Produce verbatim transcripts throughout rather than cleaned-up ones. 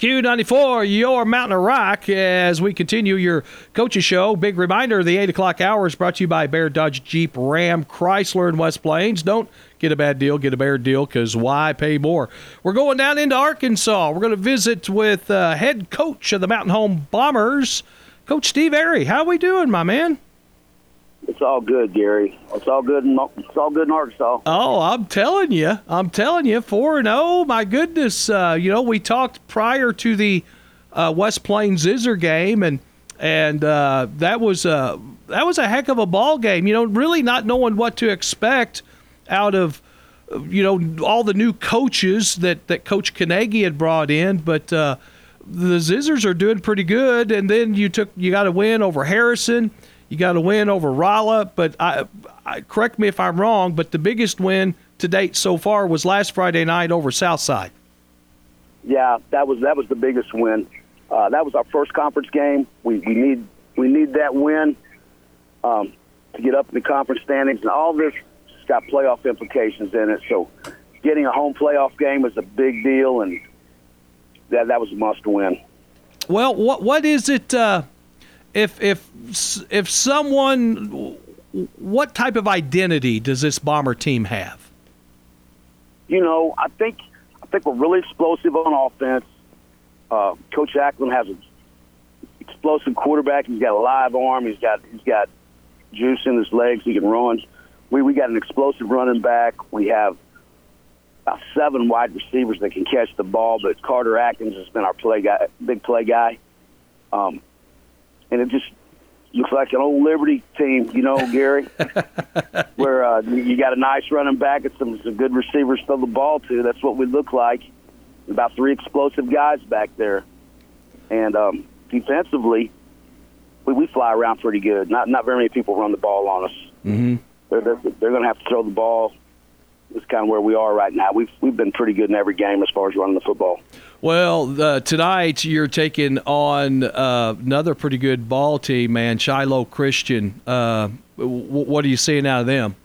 Q ninety-four, your Mountain of Rock, as we continue your coaches show. Big reminder, the eight o'clock hour is brought to you by Bear Dodge Jeep Ram Chrysler in West Plains. Don't get a bad deal, get a bear deal, because why pay more? We're going down into Arkansas. We're going to visit with uh, head coach of the Mountain Home Bombers, Coach Steve Airy. How we doing, my man? It's all good, Gary. It's all good in, it's all good in Arkansas. Oh, I'm telling you. I'm telling you, four and oh, my goodness. Uh, you know, we talked prior to the uh, West Plains Zizzer game, and and uh, that was a, that was a heck of a ball game. You know, really not knowing what to expect out of, you know, all the new coaches that, that Coach Carnegie had brought in, but uh, the Zizzers are doing pretty good, and then you took you got a win over Harrison. You got a win over Rolla, but I, I, correct me if I'm wrong, but the biggest win to date so far was last Friday night over Southside. Yeah, that was that was the biggest win. Uh, that was our first conference game. We we need we need that win um, to get up in the conference standings, and all this has got playoff implications in it. So, getting a home playoff game is a big deal, and that that was a must win. Well, what what is it? Uh, If if if someone, what type of identity does this Bomber team have? You know, I think I think we're really explosive on offense. Uh, Coach Ackland has an explosive quarterback. He's got a live arm. He's got he's got juice in his legs. He can run. We we got an explosive running back. We have about seven wide receivers that can catch the ball. But Carter Atkins has been our play guy, big play guy. Um, And it just looks like an old Liberty team, you know, Gary, where uh, you got a nice running back and some, some good receivers to throw the ball to. That's what we look like. About three explosive guys back there. And um, defensively, we, we fly around pretty good. Not not very many people run the ball on us. Mm-hmm. They're, they're, they're going to have to throw the ball. It's kind of where we are right now. We've, we've been pretty good in every game as far as running the football. Well, uh, tonight you're taking on uh, another pretty good ball team, man, Shiloh Christian. Uh, w- what are you seeing out of them?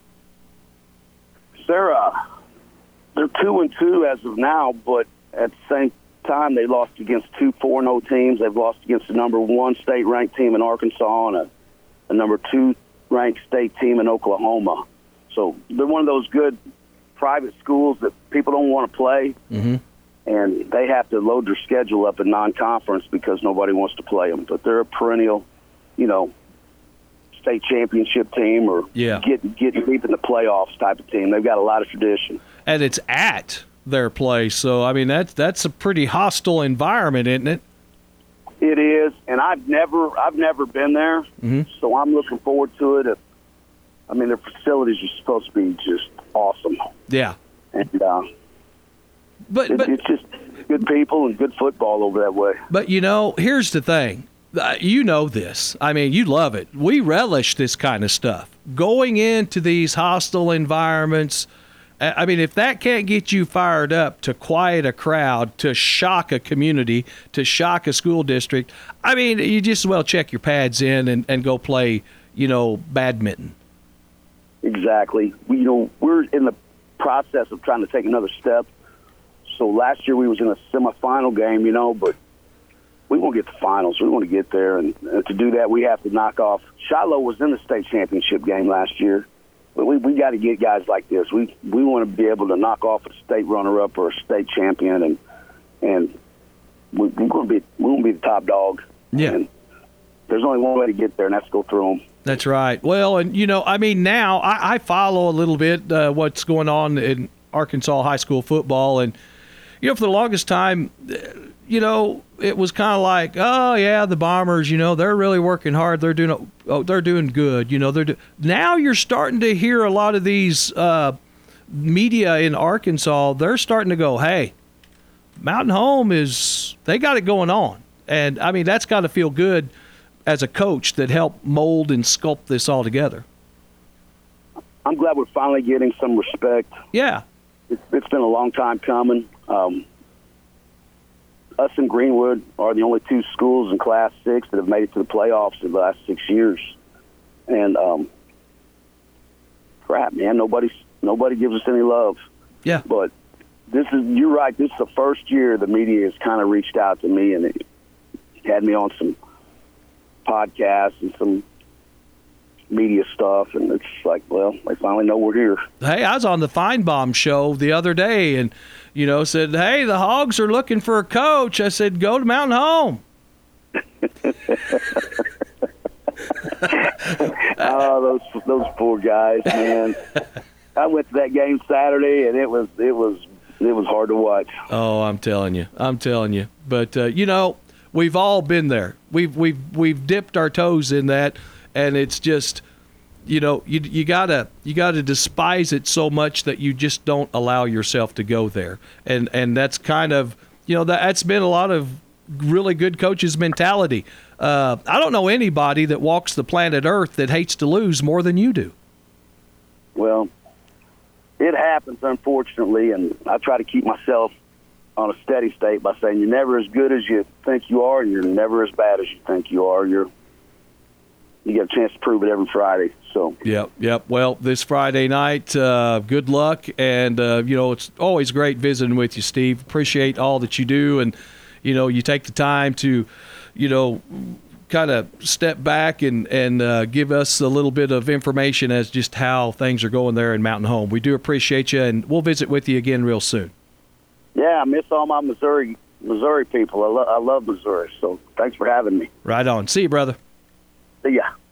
They're, uh, they're two and two as of now, but at the same time they lost against two four and oh teams. They've lost against the number one state-ranked team in Arkansas and a, a number two-ranked state team in Oklahoma. So they're one of those good private schools that people don't want to play. Mm-hmm. And they have to load their schedule up in non-conference because nobody wants to play them. But they're a perennial, you know, state championship team or yeah. getting getting deep in the playoffs type of team. They've got a lot of tradition. And it's at their place. So, I mean, that's, that's a pretty hostile environment, isn't it? It is. And I've never I've never been there, mm-hmm. so I'm looking forward to it. I mean, their facilities are supposed to be just awesome. Yeah. And, uh, But, but it's just good people and good football over that way. But, you know, here's the thing. Uh, you know this. I mean, you love it. We relish this kind of stuff. Going into these hostile environments, I mean, if that can't get you fired up to quiet a crowd, to shock a community, to shock a school district, I mean, you just as well check your pads in and, and go play, you know, badminton. Exactly. We, you know, we're in the process of trying to take another step. So last year we was in a semifinal game, you know, but we want to get to finals. We want to get there, and, and to do that we have to knock off. Shiloh was in the state championship game last year, but we we got to get guys like this. We we want to be able to knock off a state runner-up or a state champion, and and we, we're going to be we want to be the top dog. Yeah. And there's only one way to get there, and that's to go through them. That's right. Well, and, you know, I mean, now I, I follow a little bit uh, what's going on in Arkansas high school football, and you know, for the longest time, you know, it was kind of like, oh yeah, the Bombers, you know, they're really working hard. They're doing, oh, they're doing good. You know, they're do- now you're starting to hear a lot of these uh, media in Arkansas. They're starting to go, hey, Mountain Home is they got it going on, and I mean that's got to feel good as a coach that helped mold and sculpt this all together. I'm glad we're finally getting some respect. Yeah, it's, it's been a long time coming. Um, us and Greenwood are the only two schools in Class six that have made it to the playoffs in the last six years. And, um, crap, man, nobody's, nobody gives us any love. Yeah. But this is you're right. This is the first year the media has kind of reached out to me and it had me on some podcasts and some media stuff, and it's like, well, they finally know we're here. Hey, I was on the Feinbaum show the other day, and you know, said, "Hey, the Hogs are looking for a coach." I said, "Go to Mountain Home." Oh, those those poor guys, man. I went to that game Saturday, and it was it was it was hard to watch. Oh, I'm telling you, I'm telling you. But uh, you know, we've all been there. We've we've we've dipped our toes in that. And it's just, you know, you you gotta you gotta despise it so much that you just don't allow yourself to go there. And and that's kind of, you know, that, that's been a lot of really good coaches' mentality. Uh, I don't know anybody that walks the planet Earth that hates to lose more than you do. Well, it happens, unfortunately, and I try to keep myself on a steady state by saying you're never as good as you think you are, and you're never as bad as you think you are. You're You get a chance to prove it every Friday. So. Yep, yep. Well, this Friday night, uh, good luck. And, uh, you know, it's always great visiting with you, Steve. Appreciate all that you do. And, you know, you take the time to, you know, kind of step back and, and uh, give us a little bit of information as just how things are going there in Mountain Home. We do appreciate you, and we'll visit with you again real soon. Yeah, I miss all my Missouri Missouri people. I, lo- I love Missouri. So thanks for having me. Right on. See you, brother. See ya.